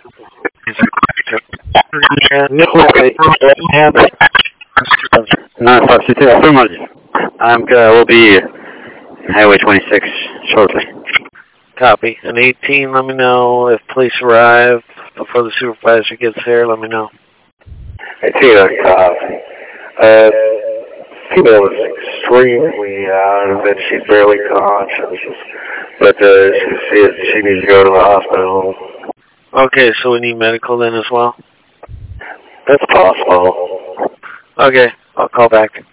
We'll be in Highway 26 shortly. Copy. An 18, let me know if police arrive before the supervisor gets there. Let me know. I see that female is extremely out of it. She's barely conscious, but she needs to go to the hospital. Okay, so we need medical then as well? That's possible. Okay, I'll call back.